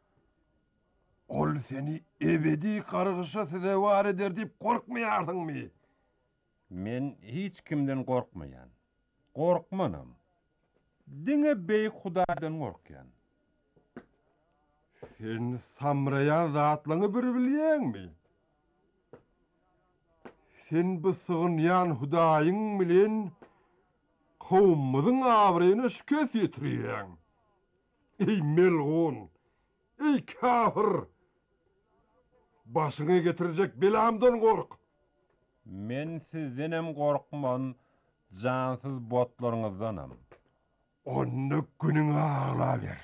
Ol seni ebedi gargyşa size war eder diýip gorkmaýardyňmy? Men hiç kimden gorkmaýan. Korkmanam. Diňe beýik Hudaýdan korkýan. Sen samrayan zatlaňy bir bilýäňmi? Sen bu sığınyan Hudaýyň bilen kowmumyzyň abryny şüket ýetirýäň. Ey melgun, ey kafir! Başyňa getirecek belamdan gork. Men sizdenem korkman, jansyz botlaryňyzdanam. Onu günüň ağla ber.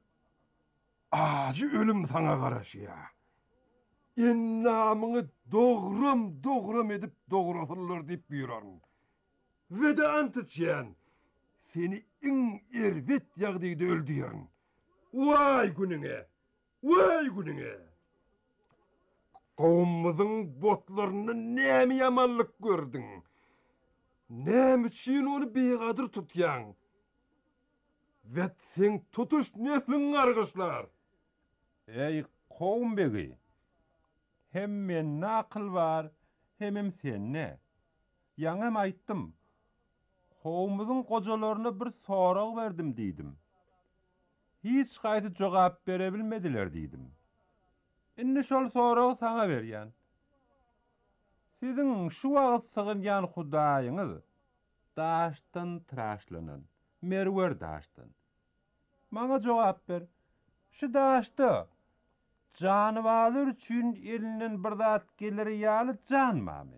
Acı ölüm sana garaşya. En namyny dogrum dogrum edip dograsırlar dip buyuran. Ve de antıçyan. Seni in ervet ýagdaýda öldüýän. Vay günüňe. Vay günüňe. Kowmumyzyň botlaryny näme ýamanlyk gördüň? Näme üçin onu beýgadyr tutýan? Ve sen tutuş neslin argışlar. Ey kowum begi. Hem men nakıl var, hemem senne. Yaňam aýtdym. Kowmumyzyň gojalaryna bir sorag berdim diýdim. Hiç gaýty jogap bere bilmediler diýdim. Indi şol soragy saňa berýän. Siziň şu wagt sığynýan Hudaýyňyz daşdan tıraşlanan, merwer daşdan. Maňa jogap ber. Şu daşda janawalar üçin elinden bir zat gelir ýaly janmamy.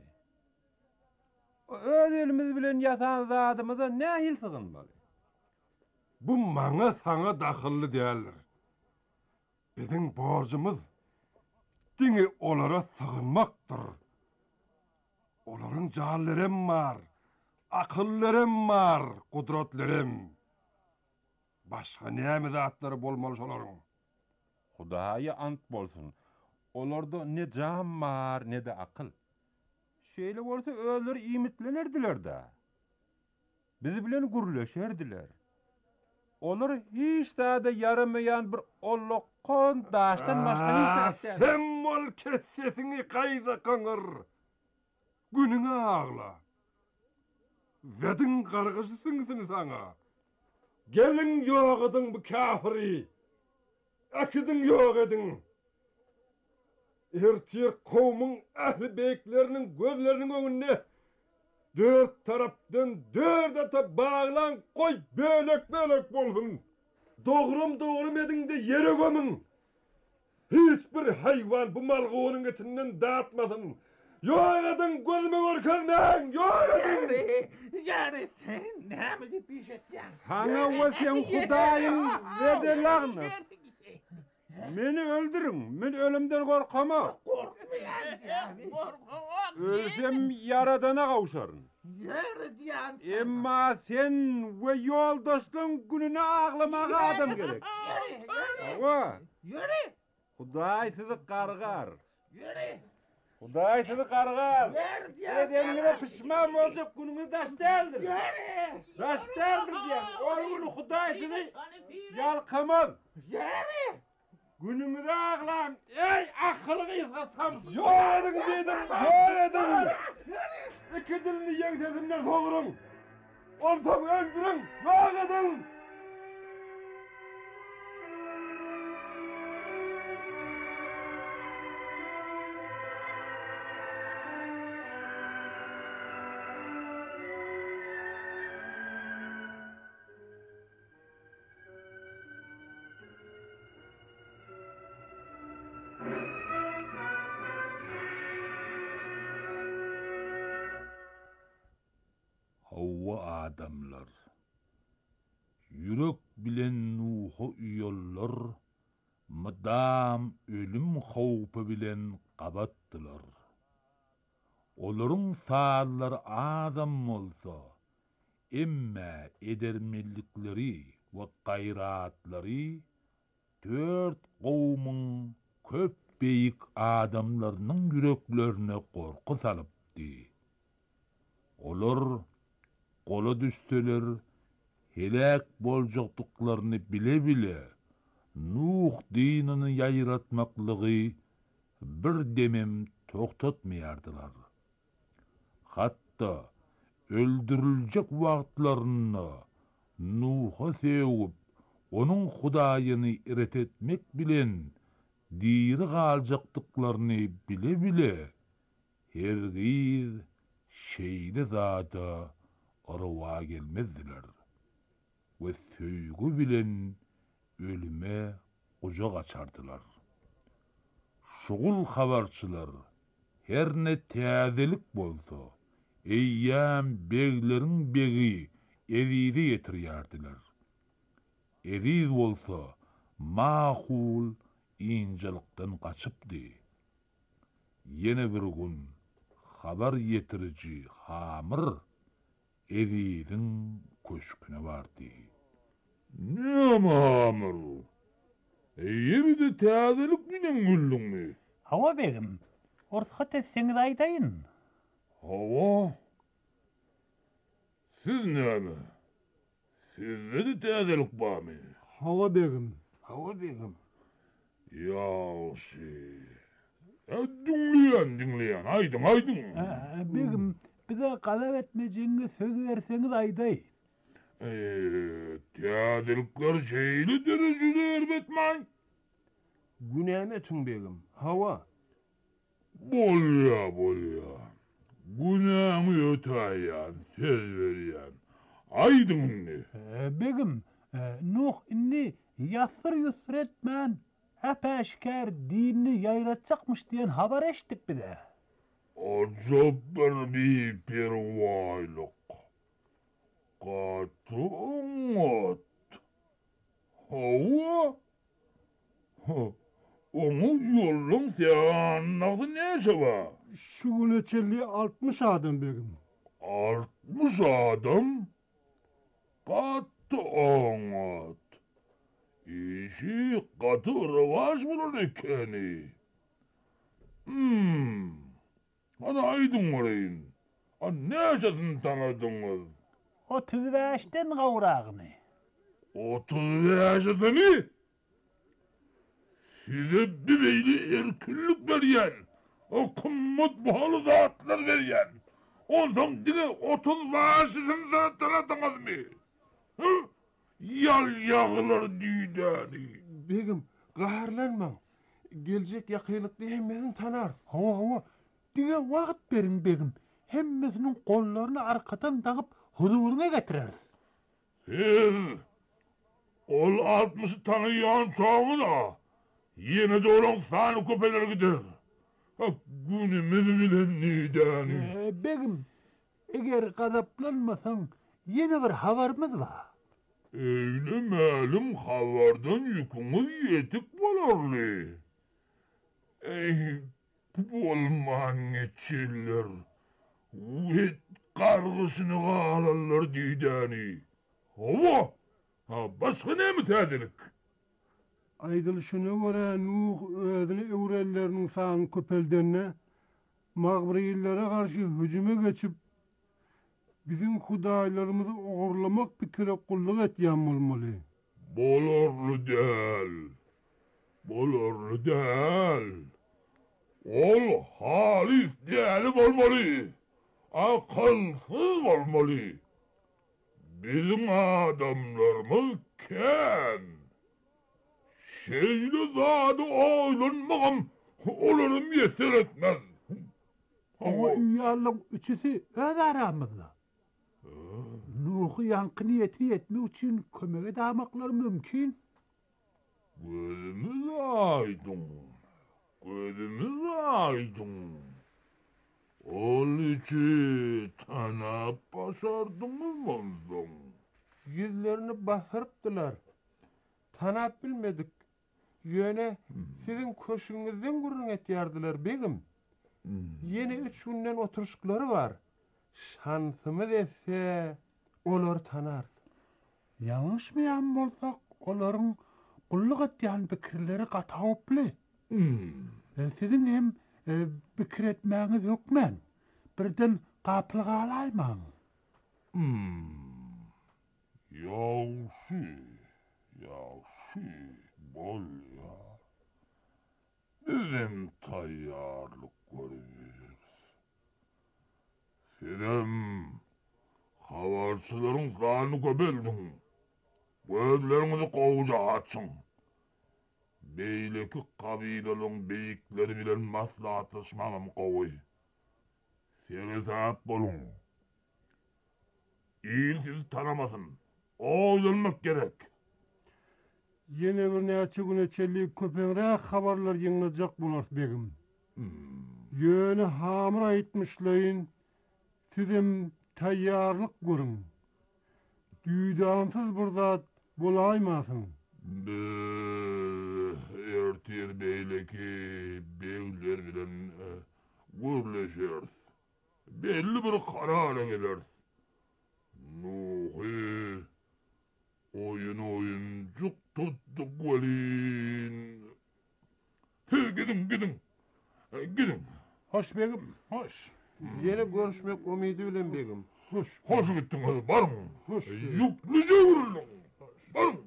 Öz elimiz bilen ýatan zatymyza nähil sığynmaly? Bu maňa saňa dahylly däldir. Biziň borjumyz diňe olara sığınmakdyr. Olaryň jallarym bar, akyllarym bar, gudratlarym. Başga näme zatlary bolmaly şolaryň? Hudaýa ant bolsun. Olarda ne jan bar, ne de akyl. Şeýle bolsa özleri imitlenirdiler da. Bizi bilen gurleşerdiler. Olar hiç da yaramayan bir ollokon daştan başka hiç da. Sen mol kessesini kayza kaňır. Günüňe ağla. Wedin gargyşysyň seni saňa. Gelin ýok edin bu kafiri. Akydın ýok edin. Ertir kowmyň ähli beýikleriniň gözleriniň öňünde dört tarapdan dört ata baglan koy bölek bölek bolsun. Dogrum dogrum edin de yere gömün. Hiç bir hayvan bu malgynyň etinden dağıtmasın. Ýok edin gözüme görkezmeň. Ýok edin. Ýary sen näme diýip ýeşetýän? Sana we sen Hudaýyň wedelagny. Meni öldürün. Men ölümden korkama. Korkmayan. Ölsem yaradana kavuşarım. Ýary diýän. Emma sen we ýoldaşlyň gününe ağlamaga adam gerek. Awa. Ýüri. Hudaý sizi gargar. Ýüri. Hudaý sizi gargar. Edemine pişman boljak günüňiz daş däldir. Ýüri. Daş däldir diýen. Onuň Hudaý sizi ýalkamaz. Ýüri. Günüňizi ağlam. Ey akylly ýyzgasam. Ýok edin diýdim. Ýok edin. İki dilini ýeňsesinden soňuryň. Olsam öldürün. Ýok edin. Hawa adamlar. Yürek bilen Nuh'u üyollar. Madam ölüm hawpy bilen gabatdylar. Olaryň saalary adam bolsa, emma edermellikleri we gaýratlary dört gowmyň köp beýik adamlarynyň yüreklerine korku salypdy. Olar gola düşseler, helak boljakdyklaryny bile-bile Nuh dinini ýaýratmaklygy bir demem toktatmaýardylar. Hatda öldürülecek wagtlaryna Nuh'a sevip, onun Hudaýyny iret etmek bilen diri galjakdyklaryny bile bile hergiz şeýle zada arwa gelmezdiler we söýgü bilen ölüme ujak açardylar. Şugul habarçylar herne täzelik bolsa, eýýäm begleriň begi evide ýetirýärdiler. Eviz bolsa mahul injalykdan gaçypdy. Yene bir gün habar ýetirici hamir eviziň köşküne bardy. Näme hamir? Evide täzelik bilen güllüňmi? Hawa begim, ortaga tesseňiz aýdaýyn. Hawa? Siz näme? Sizde de täzelik barmy? Hawa begim, hawa begim. Ýaşy. Dinleýän, dinleýän, aýdyň, aýdyň. Begim, bize galap etmejeňize söz berseňiz aýdaý. Eee, täzelikler şeýle derejede erbetmäň. Günäme tüň begim, hawa. Bolýa, bolýa. Günäňi ötäýän, söz berýän. Aýdyňmy? Begim, Nuh inni ýasir ýusretmän äpäşkär dinini ýaýratjakmyş diýen habar eşitdik bide. Ajab bir perwaýlyk. Gatyňat. Hawa? Onu ýolun täňnady näçe bar? Şu güneçeli altmış adam begim. altmış adam? Gaty oňat. İşi gaty rewaj bolar ekeni. Hmm. Ana aýdyň göreyim. A näçesini tanadyňyz? otuz beşden gawragyny. otuz beşini? Size bir beyli erkünlük berýän, o kımmat bahalı zatlar berýän. Ondan dile otuz beşini tanadýňyzmy? Hı? Yal ýağlar düýdäni. Begim, gaharlanma. Geljek ýakylykly hemmesini tanar. Hawa, hawa. Dige wagt berin begim. Hemmesiniň gollaryny arkadan tagyp huzuruňa getireriz. Siz ol altmışy tanaýan çoğuna yine de olan sany köpeler gider. Günümiz bilen nidäni. Begim, eger gazaplanmasaň yine bir habarymyz bar. Eýle mälum habardan ýüküňiz ýetip bolarly. Ey, bolman geçiller. Wet gargysyny galarlar diýdäni. Hawa, ha başga näme täzelik? Aýdylşyna görä Nuh özüni öwrelleriniň sany köpeldenine magbriyillere garşy hüjüme geçip bizim hudaýlarymyzy ogurlamak pikire kullyk etýän bolmaly. Bolarly däl. Bolarly däl. Ol halis däl bolmaly. Akılsız bolmaly. Bizim adamlarymyz kän. Şeýle zady oýlanmagam, olaryň ýeter etmez. Hawa ýalyň üçüsi öz aramyzda. Nuhy ýankyny ýetip etmek üçin kömek edamaklar mümkin. Gözümüz aýdyň. Gözümüz aýdyň. Ol üçi tanap başardyňyz ondan. Yüzlerini basyrypdylar. Tanap bilmedik. Ýöne sizin köşüňizden gurrun etýärdiler begim. Yine üç günden oturuşklary bar. Şansymyz etse olar tanar. Ýalňyşmyýan bolsak, olaryň gullyk etýän pikirleri gatawply. Sizin hem pikir etmäňiz ýokman. Birden gapylyga alaýman. Ýaşy, ýaşy, bolýa. Bizim taýýarlyk görýäris. Sedem Ýolçylaryň zanyny göbeldiň. Gözlerinizi gowuja açyň. Beýleki kabilalaryň beýikleri bilen maslahatlaşmagam gowy. Seňizap bolun. İl sizi tanamasın. Oýlanmak gerek. Ýene bir näçe güne çellik köpeňrä habarlar ýeňiljek bolar begim. Ýöne hamur aýtmyşlaryň sizem taýýarlyk görüň. Düýdansız bir zat bolaýmasyň. Ertir beýleki beýler bilen gürleşer. Belli bir karar geler. Nuhi oyun oyuncuk tuttuk velin. Siz gidin gidin. Gidin. Hoş begim, hoş. Yine görüşmek umidi bilen begim. Hoş. Hoş gittin hadi barın. Hoş. Yüklüce vurulun. Barın.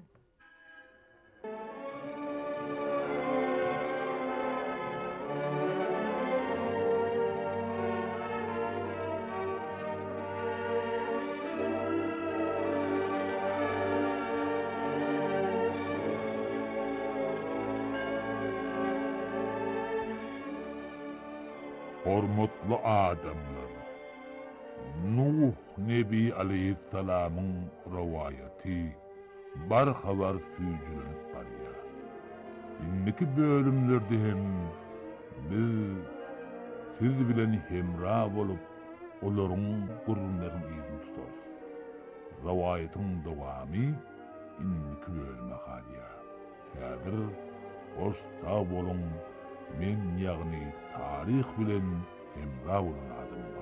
Hormatly adamlar. Nuh Nebi Aleyhisselam'ın rivayeti bar habar süýjülenip barýar. Inniki bölümlerde hem biz siz bilen hemra bolup olaryň gurrunlaryny ýygyp tutarys. Riwayetin dowamy inniki bölüme halýar. Häzir hoş sag bolun. Men ýagny tarih bilen hemra bolan adamlar.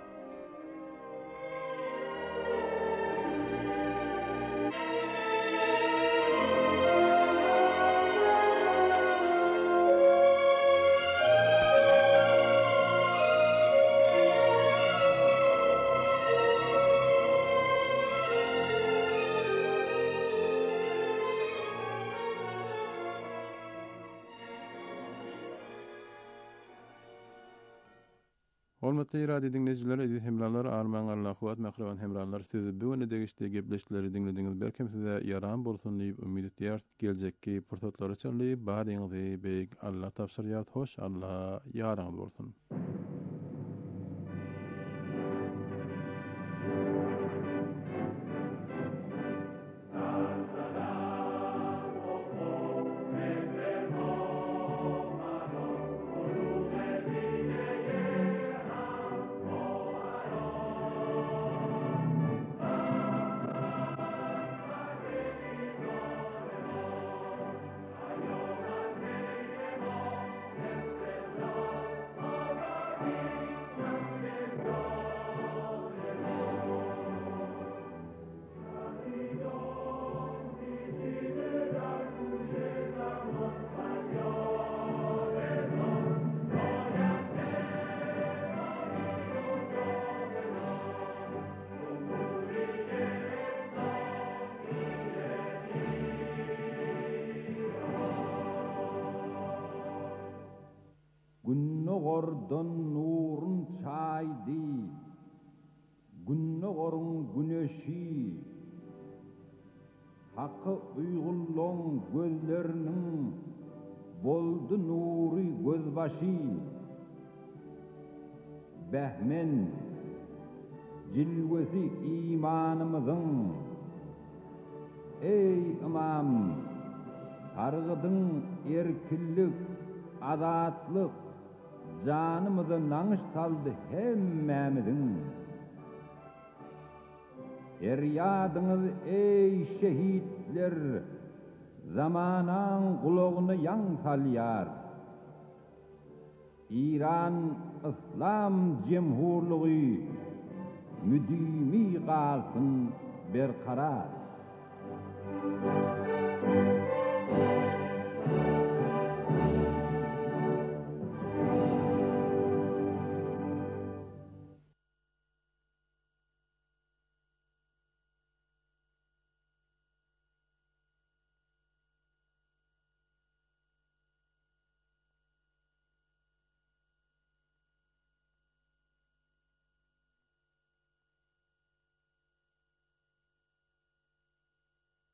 Hormatly radio dinleyijiler, edip hemralar, arman Allah'u atmakran hemralar, sizi bu öne degişde gepleşleri dinlediğiniz berkem size yaran bolsun diýip umid edýär. Geljekki pursatlar üçin baryňyzy beýik Allah tapşyrýar. Hoş Allah ýaraňyz bolsun. Günnogordan nurun çaydi, günnogorun güneşi, hakkı uygulluğun gözlerinin boldu nuri gözbaşı, behmen cilvesi imanımızın, ey imam, targıdın erkillik, azatlık, canımızı nanış saldı hemmemizin. Eryadınız ey şehitler, zamanan kulağını yan salyar. İran İslam Cemhurluğu müdimi kalsın berkarar.